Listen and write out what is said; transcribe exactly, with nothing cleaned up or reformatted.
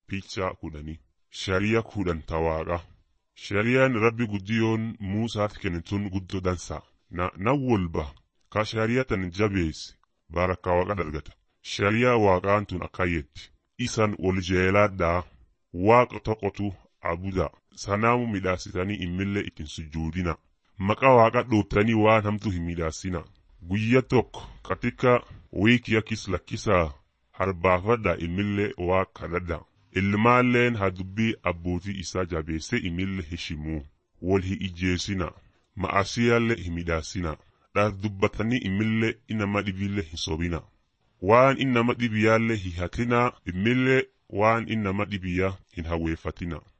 picha kudhanii shari'a kudhan tawaaqa shari'aan rabbi guddiyoon Muusaaf kennituun guddoo dansa na na walba ka shari'a tan jabeesse barakka waaqa dargata shari'a waaqaan tun akkayetti isan wal jeelaadhaa waaqa tokkotu abuda sanaamu midhaasitanii immillee ittiin sujuudina maqaa waaqa dhooftanii waan hamtu hin midhaasina guyya tokko katika wiki ya kislakkisaa harbaafadha immillee waa kadhadha ilmaalleen haa dubbii abbootii isaa jabeesse immillee heshimuu wal hi ijjeesina ma'asiyaallee hin midhaasina dhaaf dubbatanii immillee inama dhibillee hin sobina waan inama dhibiyaallee hi hatinaa immillee waan inama dhibiyaa hin hawweeffatina.